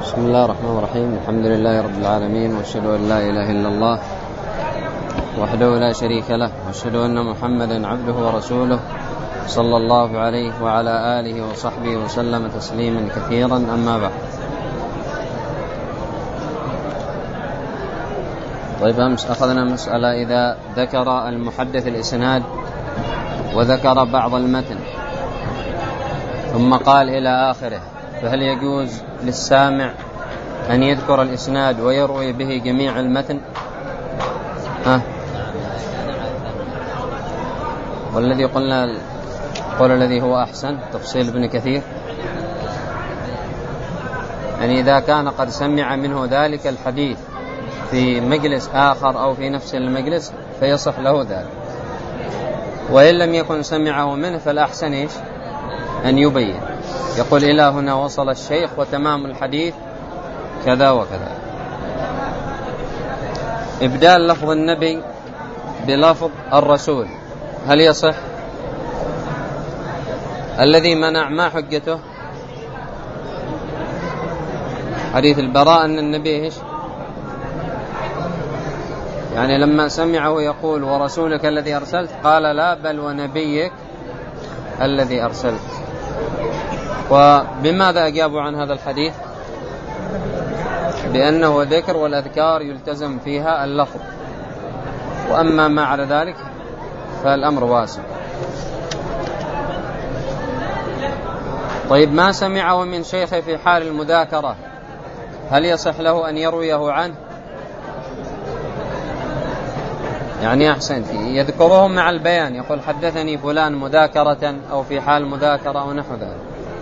بسم الله الرحمن الرحيم. الحمد لله رب العالمين، واشهد ان لا اله الا الله وحده لا شريك له، واشهد ان محمدا عبده ورسوله صلى الله عليه وعلى آله وصحبه وسلم تسليما كثيرا. أما بعد، طيب أمس أخذنا مسألة إذا ذكر المحدث الإسناد وذكر بعض المتن ثم قال إلى آخره، فهل يجوز للسامع أن يذكر الإسناد ويروي به جميع المتن؟ والذي قلنا قول الذي هو أحسن تفصيل ابن كثير، يعني إذا كان قد سمع منه ذلك الحديث في مجلس آخر أو في نفس المجلس فيصح له ذلك، وإن لم يكن سمعه منه فالأحسن أن يبين، يقول إلى هنا وصل الشيخ وتمام الحديث كذا وكذا. إبدال لفظ النبي بلفظ الرسول هل يصح؟ الذي منع ما حجته؟ حديث البراء أن النبي يعني لما سمعه يقول ورسولك الذي أرسلت قال لا بل ونبيك الذي أرسلت. وبماذا أجابوا عن هذا الحديث؟ بأنه ذكر والأذكار يلتزم فيها اللفظ، وأما ما على ذلك فالأمر واسع. طيب ما سمعه من شيخه في حال المذاكرة هل يصح له أن يرويه عنه؟ يعني أحسن يذكره مع البيان، يقول حدثني فلان مذاكرة أو في حال مذاكرة أو نحو ذلك.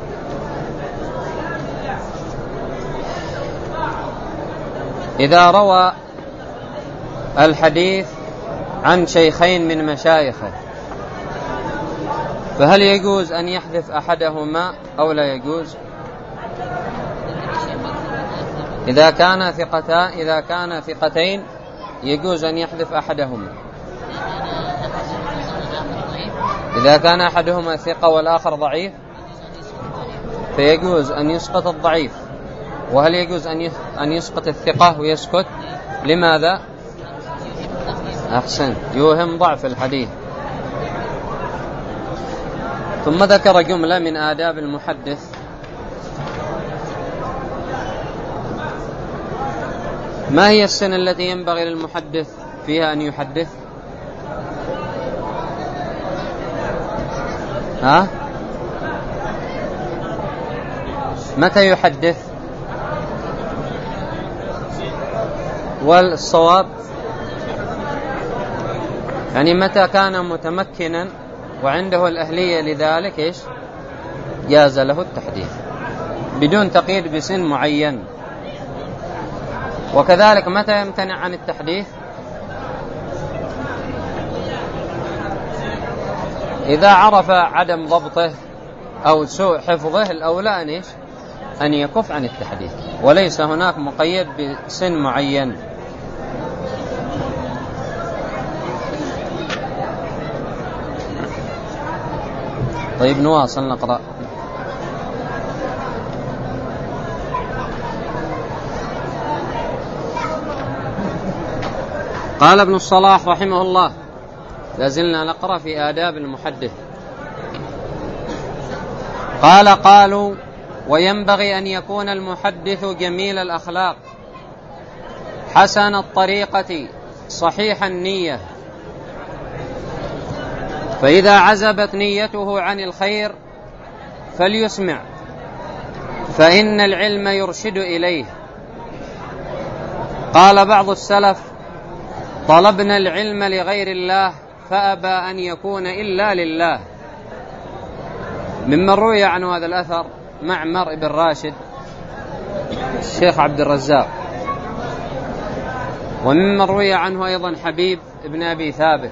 إذا روى الحديث عن شيخين من مشايخه فهل يجوز أن يحذف أحدهما أو لا يجوز؟ إذا كان ثقتين يجوز أن يحذف أحدهما. إذا كان أحدهما ثقة والآخر ضعيف فيجوز أن يسقط الضعيف. وهل يجوز أن يسقط الثقة ويسكت؟ لماذا؟ أحسن، يوهم ضعف الحديث. ثم ذكر جملة من آداب المحدث، ما هي السنة التي ينبغي للمحدث فيها أن يحدث؟ متى يحدث؟ والصواب يعني متى كان متمكنا وعنده الأهلية لذلك جاز له التحديث بدون تقييد بسن معين. وكذلك متى يمتنع عن التحديث؟ إذا عرف عدم ضبطه أو سوء حفظه الأولى أن يكف عن التحديث، وليس هناك مقيد بسن معين. طيب نواصل نقرأ. قال ابن الصلاح رحمه الله، لازلنا نقرأ في آداب المحدث. قالوا وينبغي أن يكون المحدث جميل الأخلاق حسن الطريقة صحيح النية، فإذا عزبت نيته عن الخير فليسمع، فإن العلم يرشد إليه. قال بعض السلف طلبنا العلم لغير الله فأبى أن يكون إلا لله. ممن روي عن هذا الأثر معمر بن راشد الشيخ عبد الرزاق، وممن روي عنه أيضا حبيب بن أبي ثابت.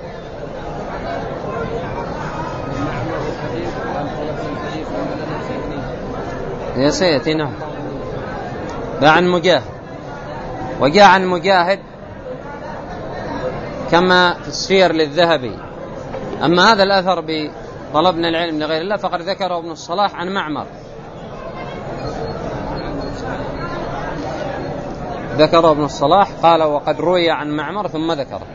يا سيدي نعم، عن مجاهد، وجاء عن مجاهد كما في السير للذهبي. أما هذا الأثر بطلبنا العلم لغير الله فقد ذكره ابن الصلاح عن معمر. ذكر ابن الصلاح قال وقد روي عن معمر ثم ذكره،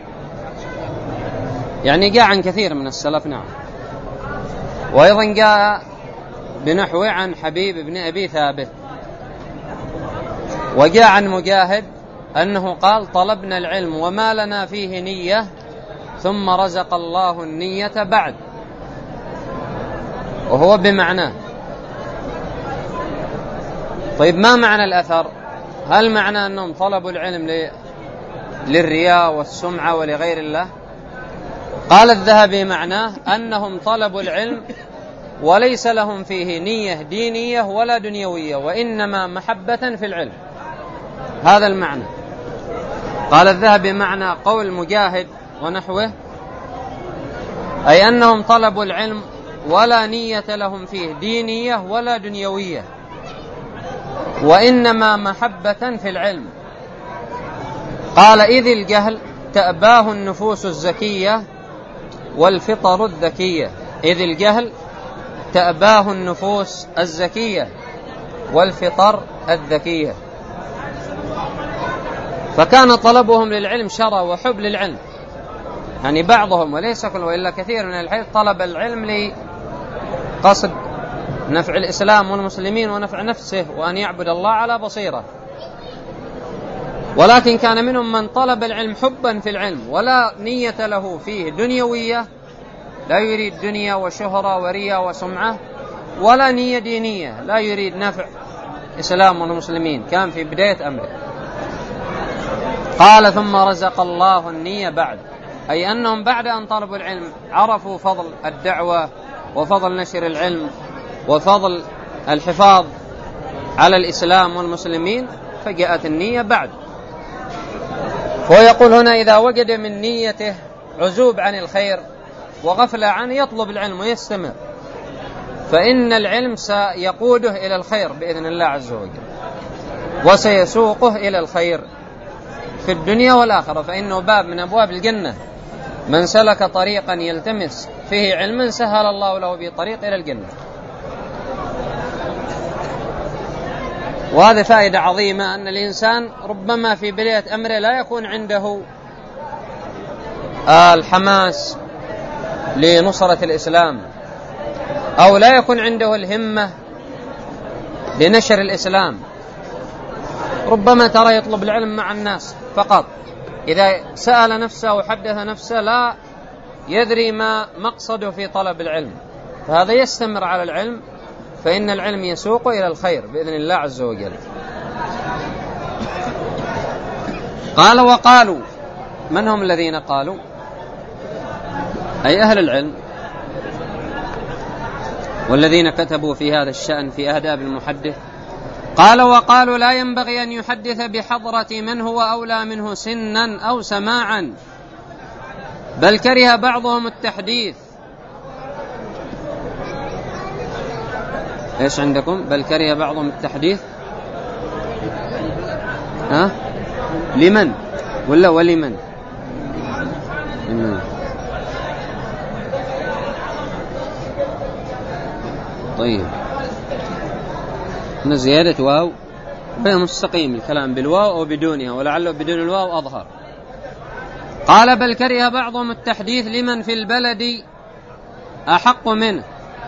يعني جاء عن كثير من السلف. نعم. وأيضا جاء بنحوه عن حبيب بن أبي ثابت، وجاء عن مجاهد أنه قال طلبنا العلم وما لنا فيه نية ثم رزق الله النية بعد، وهو بمعناه. طيب ما معنى الأثر؟ هل معنى أنهم طلبوا العلم للرياء والسمعة ولغير الله؟ قال الذهبي معناه أنهم طلبوا العلم وليس لهم فيه نية دينية ولا دنيوية، وإنما محبة في العلم، هذا المعنى. قال الذهبي معنى قول مجاهد ونحوه أي أنهم طلبوا العلم ولا نية لهم فيه دينية ولا دنيوية، وإنما محبة في العلم. قال إذ الجهل تأباه النفوس الزكية والفطر الذكية، إذ الجهل تأباه النفوس الزكية والفطر الذكية. فكان طلبهم للعلم شرع وحب للعلم، يعني بعضهم وليس كل وإلا كثير من الحيث طلب العلم لقصد نفع الإسلام والمسلمين ونفع نفسه وأن يعبد الله على بصيرة، ولكن كان منهم من طلب العلم حبا في العلم ولا نية له فيه دنيوية، لا يريد دنيا وشهرة ورياء وسمعة، ولا نية دينية، لا يريد نفع إسلام والمسلمين، كان في بداية أمره. قال ثم رزق الله النية بعد، أي أنهم بعد أن طلبوا العلم عرفوا فضل الدعوة وفضل نشر العلم وفضل الحفاظ على الإسلام والمسلمين، فجاءت النية بعد. ويقول هنا إذا وجد من نيته عزوب عن الخير وغفل عنه يطلب العلم ويستمر، فإن العلم سيقوده إلى الخير بإذن الله عز وجل، وسيسوقه إلى الخير في الدنيا والآخرة، فإنه باب من أبواب الجنة، من سلك طريقا يلتمس فيه علما سهل الله له به طريق إلى الجنة. وهذه فائدة عظيمة، أن الإنسان ربما في بداية أمره لا يكون عنده الحماس لنصرة الإسلام، أو لا يكون عنده الهمة لنشر الإسلام، ربما ترى يطلب العلم مع الناس فقط، إذا سأل نفسه وحدث نفسه لا يدري ما مقصده في طلب العلم، فهذا يستمر على العلم، فإن العلم يسوق إلى الخير بإذن الله عز وجل. قال وقالوا، من هم الذين قالوا؟ أي أهل العلم والذين كتبوا في هذا الشأن في آداب المحدث. قال وقالوا لا ينبغي أن يحدث بحضرة من هو أولى منه سنا أو سماعا، بل كره بعضهم التحديث. إيش عندكم؟ بل كره بعضهم التحديث، لمن ولا ولمن؟ لمن. طيب هنا زيادة واو وهي مستقيم الكلام بالواو أو بدونها، ولعله بدون الواو أظهر. قال بل كره بعضهم التحديث لمن في البلد أحق منه،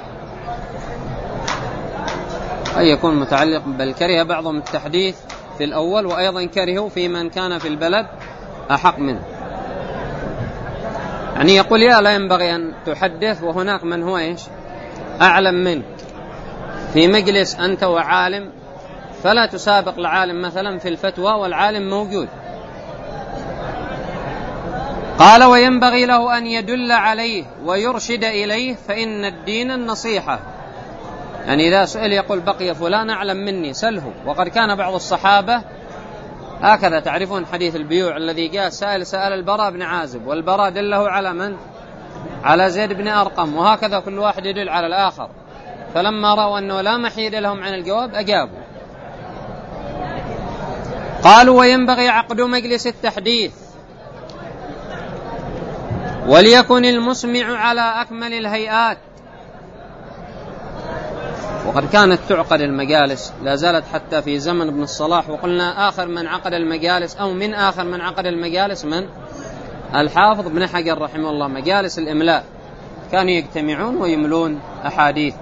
أي يكون متعلق بل كره بعضهم التحديث في الأول، وأيضا كرهوا في من كان في البلد أحق منه، يعني يقول يا لا ينبغي أن تحدث وهناك من هو إيش أعلم منك في مجلس أنت وعالم، فلا تسابق العالم مثلا في الفتوى والعالم موجود. قال وينبغي له أن يدل عليه ويرشد إليه، فإن الدين النصيحة، يعني إذا سئل يقول بقي فلان أعلم مني سله. وقد كان بعض الصحابة هكذا، تعرفون حديث البيوع الذي جاء سأل البراء بن عازب، والبراء دله على من؟ على زيد بن أرقم، وهكذا كل واحد يدل على الآخر، فلما رأوا أنه لا محيد لهم عن الجواب أجابوا. قالوا وينبغي عقد مجلس التحديث، وليكن المسمع على أكمل الهيئات، وقد كانت تعقد المجالس، لا زالت حتى في زمن ابن الصلاح، وقلنا آخر من عقد المجالس أو من آخر من عقد المجالس من الحافظ بن حجر رحمه الله، مجالس الإملاء، كانوا يجتمعون ويملون أحاديث.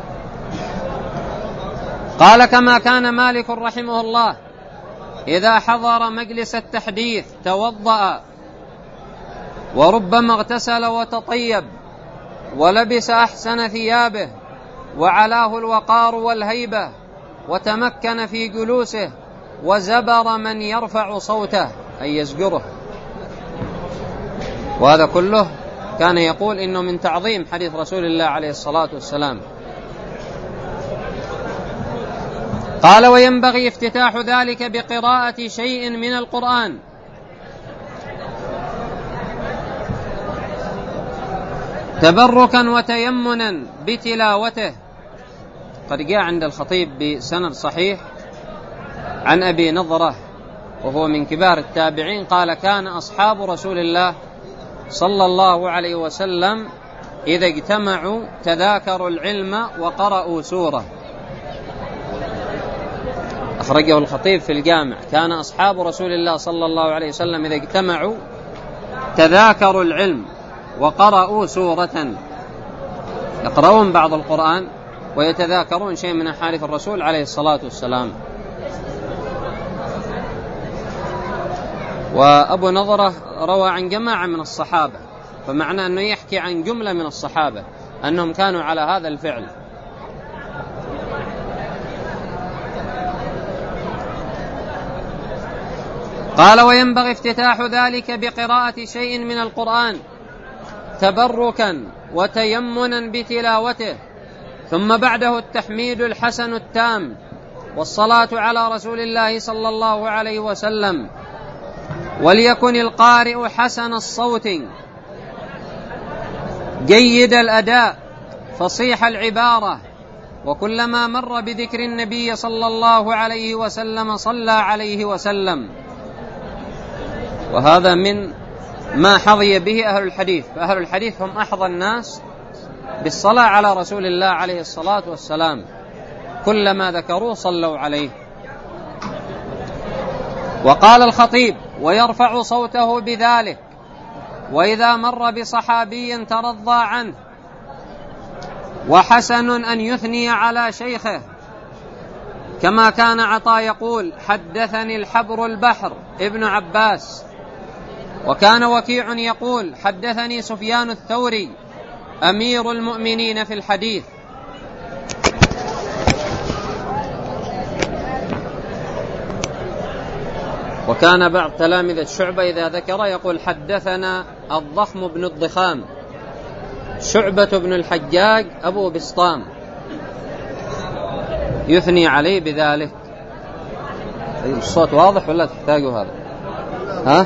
قال: كما كان مالك رحمه الله إذا حضر مجلس التحديث توضأ، وربما اغتسل وتطيب، ولبس أحسن ثيابه، وعلاه الوقار والهيبة، وتمكن في جلوسه، وزبر من يرفع صوته أي يزجره. وهذا كله كان يقول إنه من تعظيم حديث رسول الله عليه الصلاة والسلام. قال: وينبغي افتتاح ذلك بقراءة شيء من القرآن، تبركا وتيمنا بتلاوته. قد جاء عند الخطيب بسند صحيح عن أبي نضرة وهو من كبار التابعين قال: كان أصحاب رسول الله صلى الله عليه وسلم إذا اجتمعوا تذاكروا العلم وقرأوا سورة. أخرجه الخطيب في الجامع: كان أصحاب رسول الله صلى الله عليه وسلم إذا اجتمعوا تذاكروا العلم وقرأوا سورة، يقرؤون بعض القرآن ويتذاكرون شيء من أحاديث الرسول عليه الصلاة والسلام. وأبو نضرة روى عن جماعة من الصحابة، فمعنى أنه يحكي عن جملة من الصحابة أنهم كانوا على هذا الفعل. قال: وينبغي افتتاح ذلك بقراءة شيء من القرآن تبركا وتيمنا بتلاوته، ثم بعده التحميد الحسن التام، والصلاة على رسول الله صلى الله عليه وسلم. وليكن القارئ حسن الصوت جيد الأداء فصيح العبارة، وكلما مر بذكر النبي صلى الله عليه وسلم صلى عليه وسلم. وهذا من ما حظي به أهل الحديث، فأهل الحديث هم أحظى الناس بالصلاة على رسول الله عليه الصلاة والسلام، كلما ذكروه صلوا عليه. وقال الخطيب: ويرفع صوته بذلك، وإذا مر بصحابي ترضى عنه، وحسن أن يثني على شيخه، كما كان عطاء يقول: حدثني الحبر البحر ابن عباس. وكان وكيع يقول: حدثني سفيان الثوري أمير المؤمنين في الحديث. وكان بعض تلامذة شعبة إذا ذكر يقول: حدثنا الضخم بن الضخام شعبة بن الحجاج أبو بسطام، يثني عليه بذلك. الصوت واضح ولا تحتاجوا هذا؟ ها؟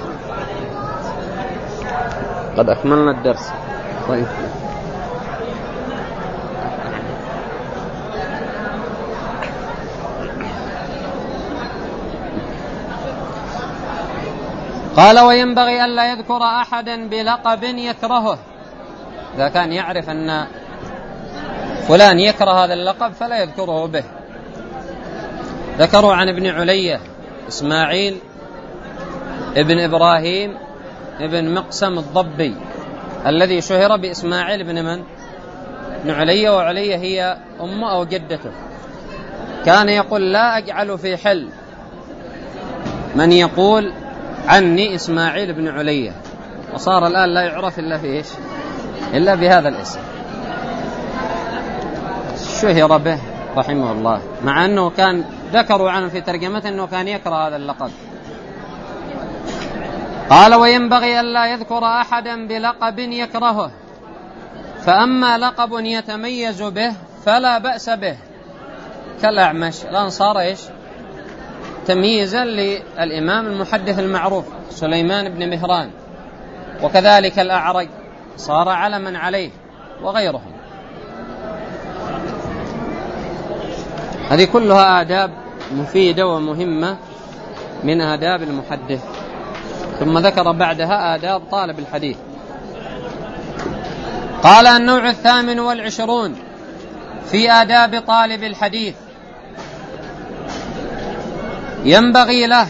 قد أكملنا الدرس. طيب. قال: وينبغي ألا يذكر أحدا بلقب يكرهه. إذا كان يعرف أن فلان يكره هذا اللقب فلا يذكره به. ذكروا عن ابن علية إسماعيل ابن إبراهيم ابن مقسم الضبي الذي شهر بإسماعيل ابن من؟ ابن علية، وعلية هي أمه أو جدته. كان يقول: لا أجعل في حل من يقول عني إسماعيل بن علية، وصار الآن لا يعرف إلا في إيش؟ إلا بهذا الاسم. شهر به رحمه الله، مع أنه كان ذكروا عنه في ترجمته أنه كان يكره هذا اللقب. قال: وينبغي ألا يذكر أحدا بلقب يكرهه، فأما لقب يتميز به فلا بأس به، كالأعمش. الآن صار إيش؟ تمييزا للإمام المحدث المعروف سليمان بن مهران، وكذلك الأعرج صار علما عليه، وغيرهم. هذه كلها آداب مفيدة ومهمة من آداب المحدث. ثم ذكر بعدها آداب طالب الحديث. قال: النوع 28 في آداب طالب الحديث ينبغي له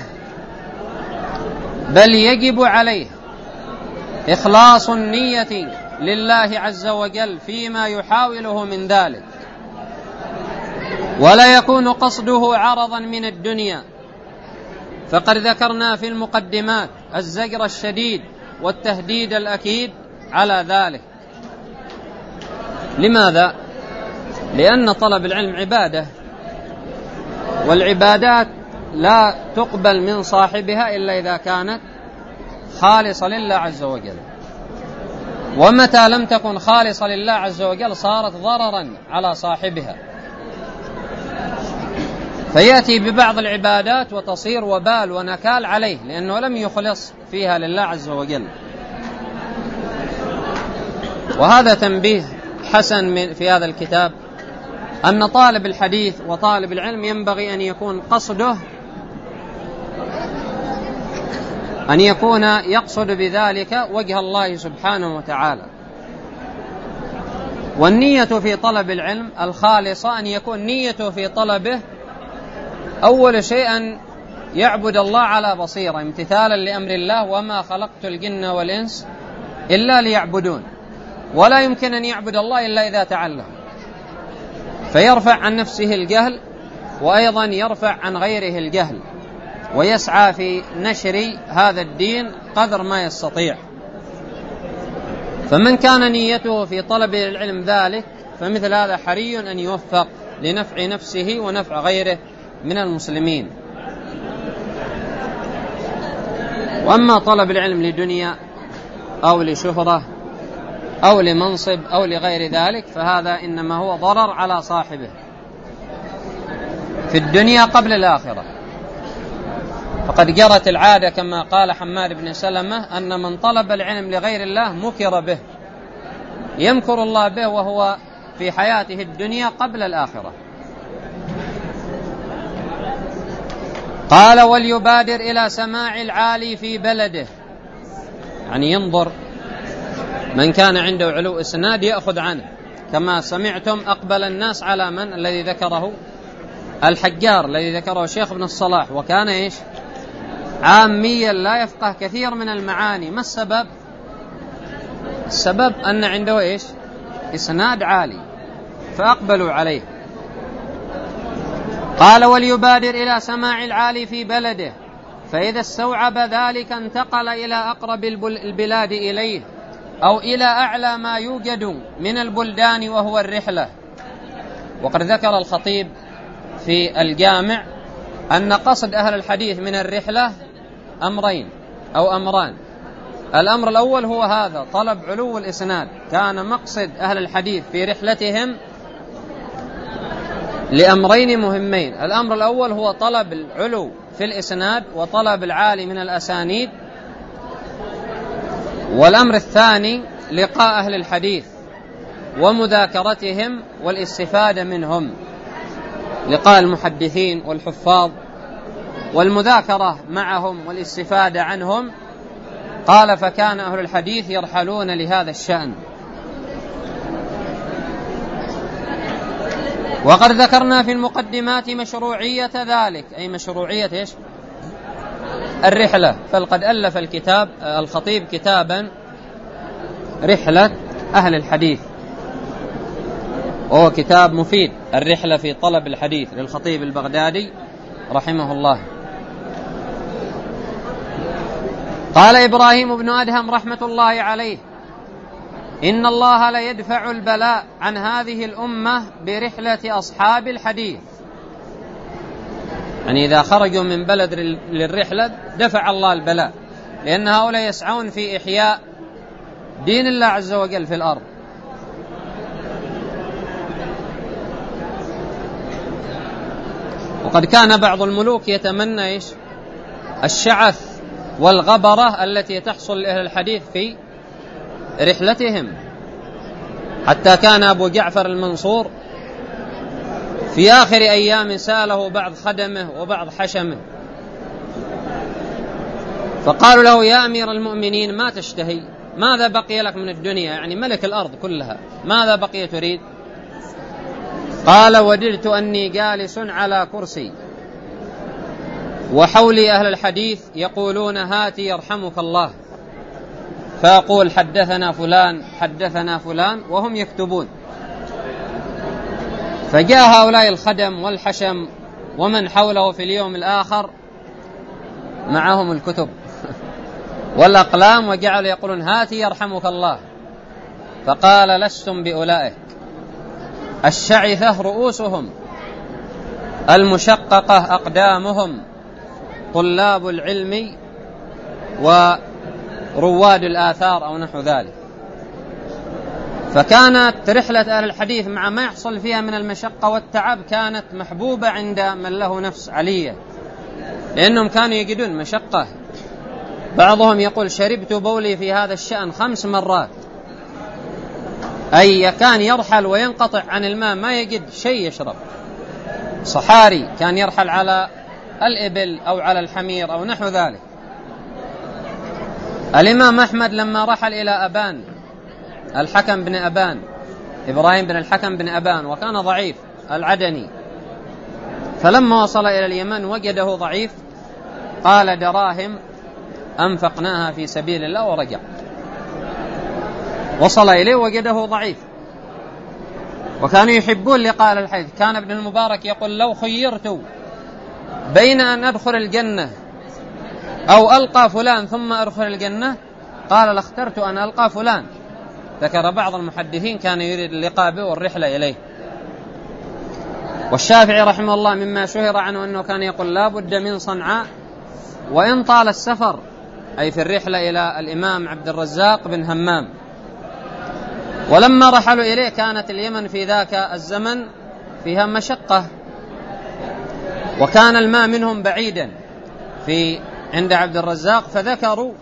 بل يجب عليه إخلاص النية لله عز وجل فيما يحاوله من ذلك، ولا يكون قصده عرضا من الدنيا، فقد ذكرنا في المقدمات الزجر الشديد والتهديد الأكيد على ذلك. لماذا؟ لأن طلب العلم عبادة، والعبادات لا تقبل من صاحبها إلا إذا كانت خالصة لله عز وجل، ومتى لم تكن خالصة لله عز وجل صارت ضررا على صاحبها، فيأتي ببعض العبادات وتصير وبال ونكال عليه لأنه لم يخلص فيها لله عز وجل. وهذا تنبيه حسن في هذا الكتاب، أن طالب الحديث وطالب العلم ينبغي أن يكون قصده أن يكون يقصد بذلك وجه الله سبحانه وتعالى. والنية في طلب العلم الخالصة أن يكون نيته في طلبه أول شيء أن يعبد الله على بصيرة امتثالا لأمر الله، وما خلقت الجن والإنس إلا ليعبدون، ولا يمكن أن يعبد الله إلا إذا تعلم، فيرفع عن نفسه الجهل وأيضا يرفع عن غيره الجهل، ويسعى في نشر هذا الدين قدر ما يستطيع. فمن كان نيته في طلب العلم ذلك فمثل هذا حري أن يوفق لنفع نفسه ونفع غيره من المسلمين. وأما طلب العلم لدنيا أو لشهرة أو لمنصب أو لغير ذلك فهذا إنما هو ضرر على صاحبه في الدنيا قبل الآخرة. فقد جرت العادة كما قال حماد بن سلمة أن من طلب العلم لغير الله مكر به، يمكر الله به وهو في حياته الدنيا قبل الآخرة. قال وليبادر إلى سماع العالي في بلده، يعني ينظر من كان عنده علو إسناد يأخذ عنه، كما سمعتم أقبل الناس على من الذي ذكره الحجار الذي ذكره الشيخ ابن الصلاح، وكان إيش؟ عاميا لا يفقه كثير من المعاني. ما السبب؟ السبب أن عنده إيش؟ إسناد عالي فأقبلوا عليه. قال وليبادر إلى سماع العالي في بلده، فإذا استوعب ذلك انتقل إلى أقرب البلاد إليه أو إلى أعلى ما يوجد من البلدان وهو الرحلة. وقد ذكر الخطيب في الجامع أن قصد أهل الحديث من الرحلة أمرين أو أمران. الأمر الأول هو هذا طلب علو الإسناد، كان مقصد أهل الحديث في رحلتهم لأمرين مهمين. الأمر الأول هو طلب العلو في الإسناد وطلب العالي من الأسانيد، والأمر الثاني لقاء أهل الحديث ومذاكرتهم والاستفادة منهم، لقاء المحدثين والحفاظ والمذاكرة معهم والاستفادة عنهم. قال فكان أهل الحديث يرحلون لهذا الشأن. وقد ذكرنا في المقدمات مشروعية ذلك، أي مشروعية إيش؟ الرحلة. فلقد ألف الخطيب كتابا رحلة أهل الحديث، وهو كتاب مفيد، الرحلة في طلب الحديث للخطيب البغدادي رحمه الله. قال إبراهيم بن أدهم رحمة الله عليه: إن الله لا يدفع البلاء عن هذه الأمة برحلة أصحاب الحديث. يعني إذا خرجوا من بلد للرحلة دفع الله البلاء، لأن هؤلاء يسعون في إحياء دين الله عز وجل في الأرض. وقد كان بعض الملوك يتمنى إيش؟ الشعث والغبرة التي تحصل لأهل الحديث في رحلتهم، حتى كان أبو جعفر المنصور في آخر أيام سأله بعض خدمه وبعض حشمه فقالوا له: يا أمير المؤمنين ما تشتهي؟ ماذا بقي لك من الدنيا؟ يعني ملك الأرض كلها، ماذا بقي تريد؟ قال: وددت أني جالس على كرسي وحولي أهل الحديث يقولون هاتي يرحمك الله، فأقول حدثنا فلان حدثنا فلان وهم يكتبون. فجاء هؤلاء الخدم والحشم ومن حوله في اليوم الآخر معهم الكتب والأقلام وجعلوا يقولون هاتي يرحمك الله. فقال: لستم بأولئك، الشعثة رؤوسهم، المشققة أقدامهم، طلاب العلم ورواد الآثار أو نحو ذلك. فكانت رحلة أهل الحديث مع ما يحصل فيها من المشقة والتعب كانت محبوبة عند من له نفس علية، لأنهم كانوا يجدون مشقة. بعضهم يقول: شربت بولي في هذا الشأن 5 مرات، أي كان يرحل وينقطع عن الماء ما يجد شيء يشرب. صحاري كان يرحل على الإبل أو على الحمير أو نحو ذلك. الإمام أحمد لما رحل إلى أبان الحكم بن أبان، إبراهيم بن الحكم بن أبان، وكان ضعيف العدني، فلما وصل إلى اليمن وجده ضعيف، قال: دراهم أنفقناها في سبيل الله، ورجع. وصل إليه وجده ضعيف، وكانوا يحبون لقاء الحديث. كان ابن المبارك يقول: لو خيرت بين أن أدخل الجنة أو ألقى فلان ثم أدخل الجنة، قال: لاخترت أن ألقى فلان. ذكر بعض المحدثين كان يريد اللقاء به والرحلة إليه. والشافعي رحمه الله مما شهر عنه أنه كان يقول: لا بد من صنعاء وإن طال السفر، أي في الرحلة إلى الإمام عبد الرزاق بن همام. ولما رحلوا إليه كانت اليمن في ذاك الزمن فيها مشقة، وكان الماء منهم بعيدا عند عبد الرزاق، فذكروا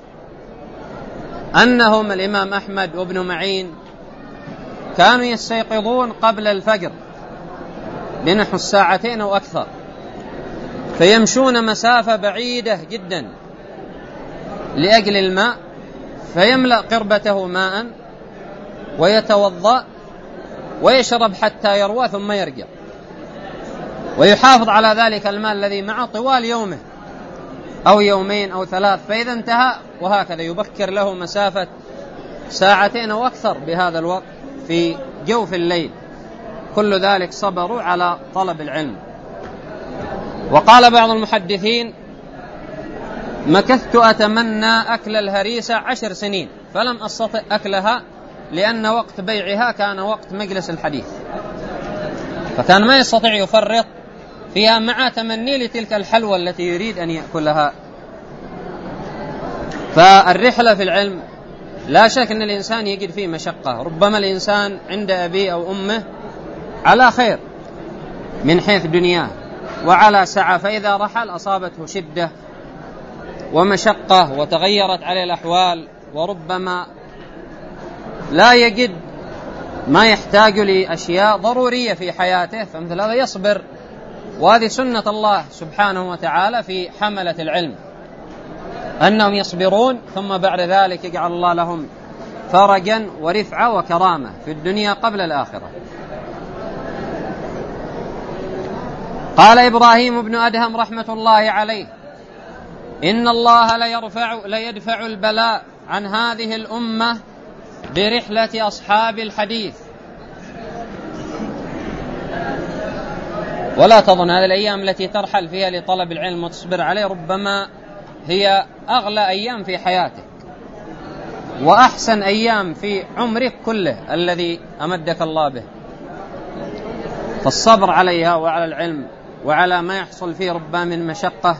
أنهم الإمام أحمد وابن معين كانوا يستيقظون قبل الفجر بنحو 2 أو أكثر، فيمشون مسافة بعيدة جدا لأجل الماء، فيملأ قربته ماء ويتوضأ ويشرب حتى يروى ثم يرجع، ويحافظ على ذلك الماء الذي معه طوال يومه أو 2 أو 3، فإذا انتهى وهكذا يبكر له مسافة 2 أو أكثر بهذا الوقت في جوف الليل. كل ذلك صبروا على طلب العلم. وقال بعض المحدثين: مكثت أتمنى أكل الهريسة 10 سنين فلم أستطع أكلها، لأن وقت بيعها كان وقت مجلس الحديث، فكان ما يستطيع يفرط فيها مع تمني لتلك الحلوى التي يريد أن يأكلها. فالرحلة في العلم لا شك أن الإنسان يجد فيه مشقة، ربما الإنسان عند أبيه أو أمه على خير من حيث دنياه وعلى سعة، فإذا رحل أصابته شدة ومشقة وتغيرت عليه الأحوال، وربما لا يجد ما يحتاج لأشياء ضرورية في حياته، فمثل هذا يصبر. وهذه سنة الله سبحانه وتعالى في حملة العلم، أنهم يصبرون ثم بعد ذلك يجعل الله لهم فرجا ورفعة وكرامة في الدنيا قبل الآخرة. قال إبراهيم بن أدهم رحمة الله عليه: إن الله ليدفع البلاء عن هذه الأمة برحلة أصحاب الحديث. ولا تظن هذه الأيام التي ترحل فيها لطلب العلم وتصبر عليه ربما هي أغلى أيام في حياتك وأحسن أيام في عمرك كله الذي أمدك الله به، فالصبر عليها وعلى العلم وعلى ما يحصل فيه ربما من مشقة.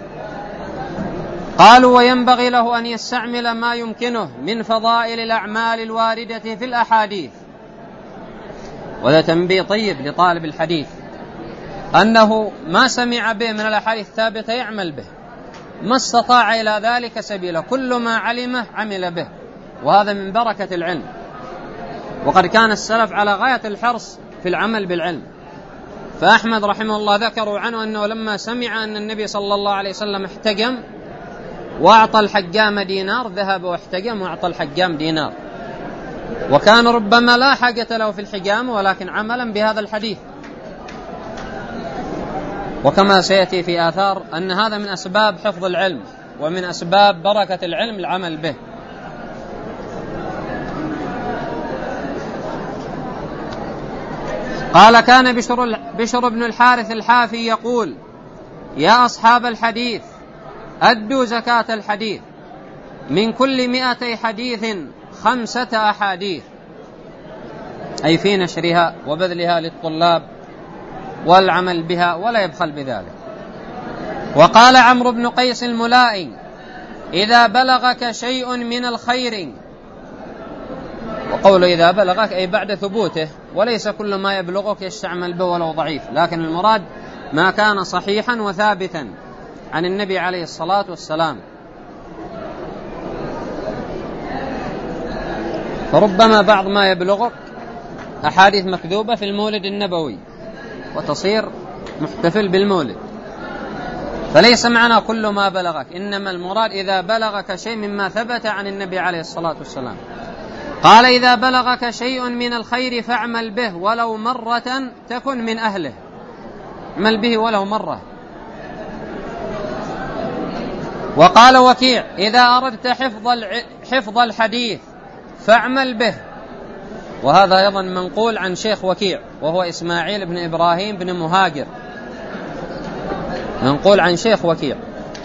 قالوا: وينبغي له أن يستعمل ما يمكنه من فضائل الأعمال الواردة في الأحاديث. وهذا تنبيه طيب لطالب الحديث، أنه ما سمع به من الأحاديث الثابتة يعمل به، ما استطاع إلى ذلك سبيلا، كل ما علمه عمل به، وهذا من بركة العلم. وقد كان السلف على غاية الحرص في العمل بالعلم. فأحمد رحمه الله ذكروا عنه أنه لما سمع أن النبي صلى الله عليه وسلم احتجم وأعطى الحجام دينار، ذهب واحتجم وأعطى الحجام دينار، وكان ربما لا حاجة له في الحجام ولكن عملا بهذا الحديث، وكما سيأتي في آثار أن هذا من أسباب حفظ العلم ومن أسباب بركة العلم العمل به. قال: كان بشر بن الحارث الحافي يقول: يا أصحاب الحديث أدوا زكاة الحديث، من كل 200 حديث 5 أحاديث، أي في نشرها وبذلها للطلاب والعمل بها ولا يبخل بذلك. وقال عمرو بن قيس الملائي: إذا بلغك شيء من الخير، وقول إذا بلغك أي بعد ثبوته، وليس كل ما يبلغك يستعمل به ولو ضعيف، لكن المراد ما كان صحيحا وثابتا عن النبي عليه الصلاة والسلام. فربما بعض ما يبلغك أحاديث مكذوبة في المولد النبوي وتصير محتفل بالمولد، فليس معنى كل ما بلغك، إنما المراد إذا بلغك شيء مما ثبت عن النبي عليه الصلاة والسلام. قال: إذا بلغك شيء من الخير فاعمل به ولو مرة تكن من أهله، اعمل به ولو مرة. وقال وكيع: إذا أردت حفظ الحديث فاعمل به، وهذا أيضا منقول عن شيخ وكيع وهو إسماعيل بن إبراهيم بن مهاجر، منقول عن شيخ وكيع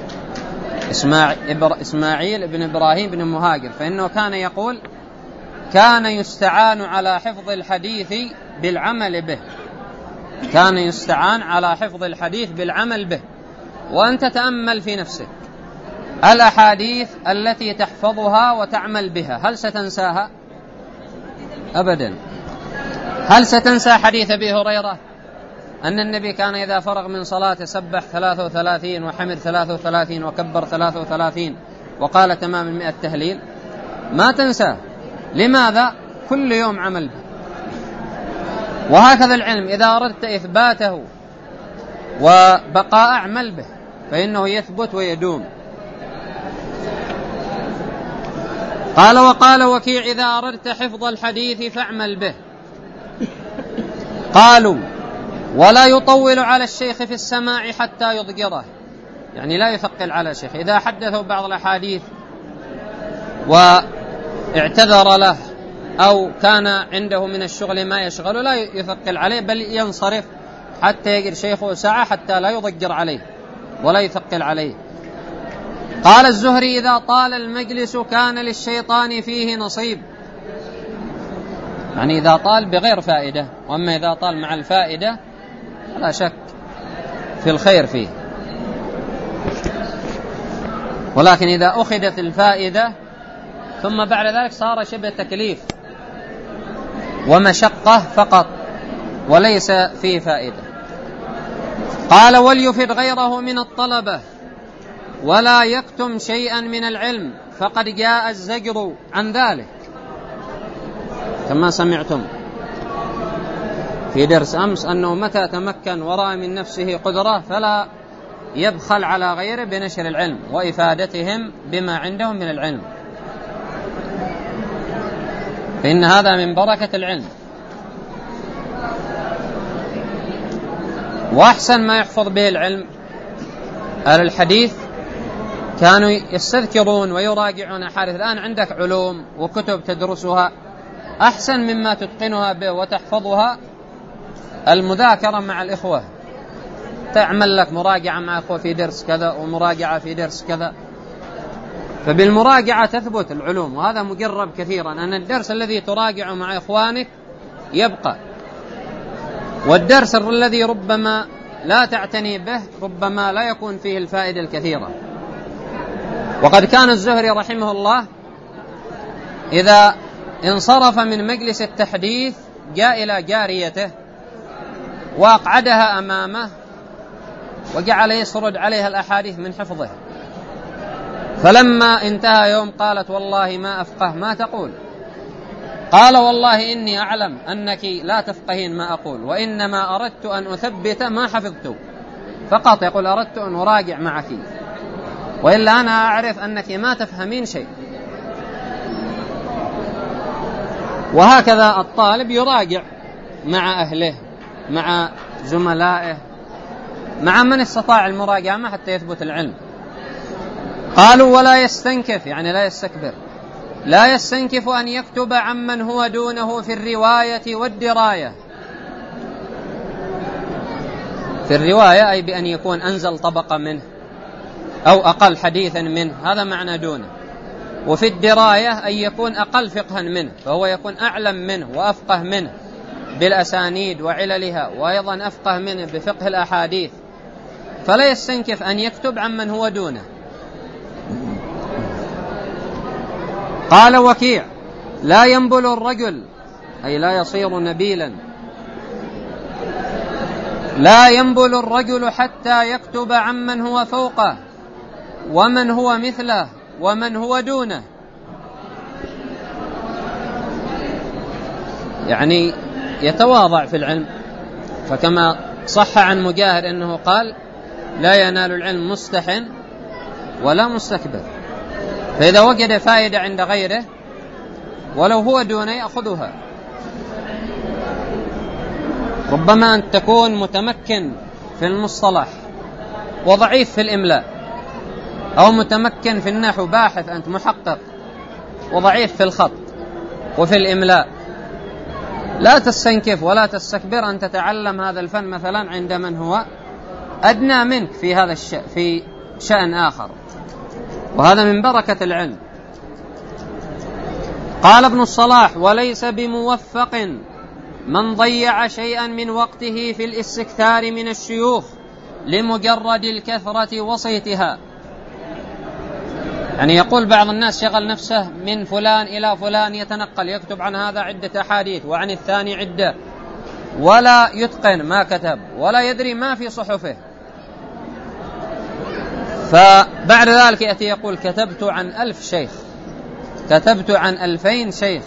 إسماعيل بن إبراهيم بن مهاجر، فإنه كان يقول: كان يستعان على حفظ الحديث بالعمل به، كان يستعان على حفظ الحديث بالعمل به. وأنت تأمل في نفسك الأحاديث التي تحفظها وتعمل بها، هل ستنساها؟ أبدا. هل ستنسى حديث أبي هريرة أن النبي كان إذا فرغ من صلاته سبح 33 وحمد 33 وكبر 33 وقال تمام 100 تهليل؟ ما تنساه. لماذا؟ كل يوم عمل به. وهكذا العلم إذا أردت إثباته وبقاء أعمل به، فإنه يثبت ويدوم. قال: وقال وكيع: إذا أردت حفظ الحديث فاعمل به. قالوا: ولا يطول على الشيخ في السماع حتى يضجره، يعني لا يثقل على الشيخ. إذا حدثوا بعض الأحاديث واعتذر له أو كان عنده من الشغل ما يشغله لا يثقل عليه، بل ينصرف حتى يجد شيخه ساعة حتى لا يضجر عليه ولا يثقل عليه. قال الزهري: إذا طال المجلس كان للشيطان فيه نصيب، يعني إذا طال بغير فائدة، وأما إذا طال مع الفائدة لا شك في الخير فيه. ولكن إذا أخذت الفائدة ثم بعد ذلك صار شبه تكليف ومشقة فقط وليس فيه فائدة. قال: وليفد غيره من الطلبة ولا يكتم شيئا من العلم، فقد جاء الزجر عن ذلك، كما سمعتم في درس أمس أنه متى تمكن ورأى من نفسه قدرة فلا يبخل على غيره بنشر العلم وإفادتهم بما عندهم من العلم، فإن هذا من بركة العلم. وأحسن ما يحفظ به العلم أهل الحديث كانوا يستذكرون ويراجعون أحاديث. الآن عندك علوم وكتب تدرسها، أحسن مما تتقنها به وتحفظها المذاكرة مع الإخوة، تعمل لك مراجعة مع إخوة في درس كذا ومراجعة في درس كذا، فبالمراجعة تثبت العلوم. وهذا مجرب كثيرا أن الدرس الذي تراجعه مع إخوانك يبقى، والدرس الذي ربما لا تعتني به ربما لا يكون فيه الفائدة الكثيرة. وقد كان الزهري رحمه الله إذا انصرف من مجلس التحديث جاء إلى جاريته وأقعدها أمامه وجعل يسرد عليها الأحاديث من حفظه، فلما انتهى يوم قالت: والله ما أفقه ما تقول. قال: والله إني أعلم أنك لا تفقهين ما أقول، وإنما أردت أن أثبت ما حفظت فقط. يقول: أردت أن أراجع معك، وإلا أنا أعرف أنك ما تفهمين شيء. وهكذا الطالب يراجع مع أهله مع زملائه مع من استطاع المراجعة حتى يثبت العلم. قالوا ولا يستنكف يعني لا يستكبر، لا يستنكف أن يكتب عمن هو دونه في الرواية والدراية. في الرواية أي بأن يكون أنزل طبقة منه أو أقل حديثا منه، هذا معنى دونه. وفي الدراية أن يكون أقل فقها منه، فهو يكون أعلم منه وأفقه منه بالأسانيد وعللها، وأيضا أفقه منه بفقه الأحاديث، فلا يستنكف أن يكتب عمن هو دونه. قال وكيع لا ينبل الرجل أي لا يصير نبيلا، لا ينبل الرجل حتى يكتب عمن هو فوقه ومن هو مثله ومن هو دونه. يعني يتواضع في العلم، فكما صح عن مجاهد أنه قال لا ينال العلم مستحن ولا مستكبر، فإذا وجد فائدة عند غيره ولو هو دونه يأخذها. ربما أن تكون متمكن في المصطلح وضعيف في الإملاء، أو متمكن في النحو باحث أنت محقق وضعيف في الخط وفي الإملاء، لا تستنكف ولا تستكبر أن تتعلم هذا الفن مثلا عند من هو أدنى منك في هذا في شأن آخر، وهذا من بركة العلم. قال ابن الصلاح وليس بموفق من ضيع شيئا من وقته في الاستكثار من الشيوخ لمجرد الكثرة وصيتها. يعني يقول بعض الناس شغل نفسه من فلان إلى فلان يتنقل، يكتب عن هذا عدة أحاديث وعن الثاني عدة، ولا يتقن ما كتب ولا يدري ما في صحفه، فبعد ذلك يأتي يقول كتبت عن 1000 شيخ، كتبت عن 2000 شيخ،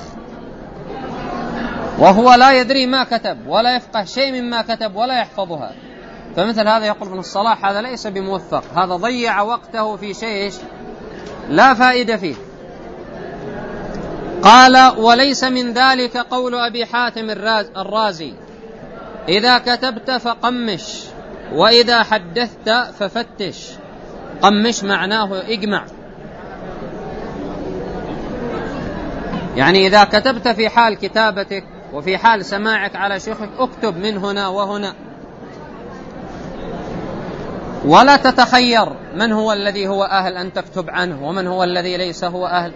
وهو لا يدري ما كتب ولا يفقه شيء مما كتب ولا يحفظها. فمثل هذا يقول ابن الصلاح هذا ليس بموفق، هذا ضيع وقته في شيء لا فائدة فيه. قال وليس من ذلك قول أبي حاتم الرازي إذا كتبت فقمش وإذا حدثت ففتش. قمش معناه اجمع، يعني إذا كتبت في حال كتابتك وفي حال سماعك على شيخك اكتب من هنا وهنا، ولا تتخير من هو الذي هو أهل أن تكتب عنه ومن هو الذي ليس هو أهل.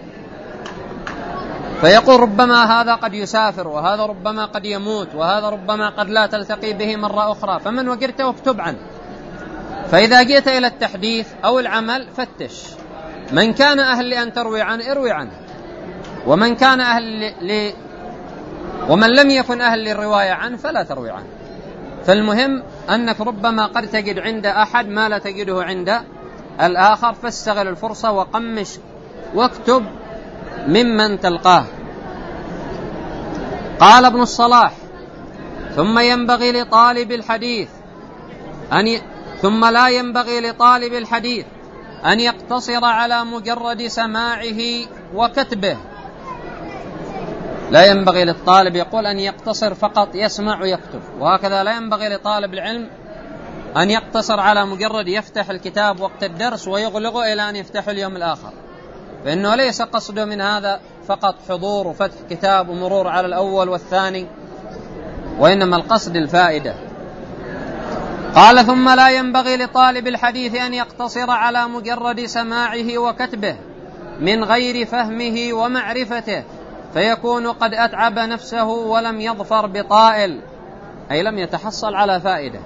فيقول ربما هذا قد يسافر، وهذا ربما قد يموت، وهذا ربما قد لا تلتقي به مرة أخرى، فمن وجدته اكتب عنه. فإذا جئت إلى التحديث أو العمل فتش، من كان أهل لأن تروي عنه اروي عنه، ومن كان أهل ومن لم يكن أهل للرواية عنه فلا تروي عنه. فالمهم أنك ربما قد تجد عند أحد ما لا تجده عند الآخر، فاستغل الفرصة وقمش واكتب ممن تلقاه. قال ابن الصلاح ثم ينبغي لطالب الحديث ثم لا ينبغي لطالب الحديث أن يقتصر على مجرد سماعه وكتبه. لا ينبغي للطالب يقول أن يقتصر فقط يسمع ويكتب، وهكذا لا ينبغي لطالب العلم أن يقتصر على مجرد يفتح الكتاب وقت الدرس ويغلقه إلى أن يفتح اليوم الآخر، فإنه ليس قصده من هذا فقط حضور وفتح كتاب ومرور على الأول والثاني، وإنما القصد الفائدة. قال ثم لا ينبغي لطالب الحديث أن يقتصر على مجرد سماعه وكتبه من غير فهمه ومعرفته، فيكون قد أتعب نفسه ولم يظفر بطائل، أي لم يتحصل على فائدة.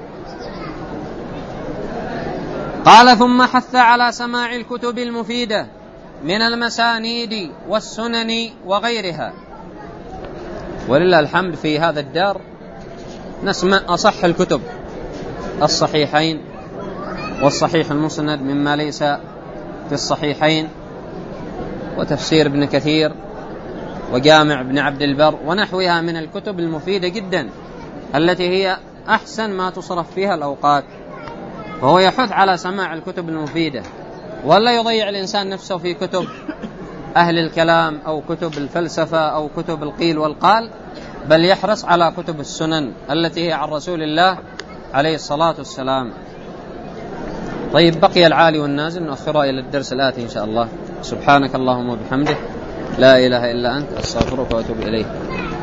قال ثم حث على سماع الكتب المفيدة من المسانيد والسنن وغيرها. ولله الحمد في هذا الدار نسمع أصح الكتب، الصحيحين والصحيح المسند مما ليس في الصحيحين، وتفسير ابن كثير وجامع ابن عبد البر ونحوها من الكتب المفيدة جدا التي هي أحسن ما تصرف فيها الأوقات. فهو يحث على سماع الكتب المفيدة، ولا يضيع الإنسان نفسه في كتب أهل الكلام أو كتب الفلسفة أو كتب القيل والقال، بل يحرص على كتب السنن التي هي عن رسول الله عليه الصلاة والسلام. طيب، بقي العالي والنازل نؤخرها إلى الدرس الآتي إن شاء الله. سبحانك اللهم وبحمدك، لا إله إلا أنت، أستغفرك وأتوب إليك.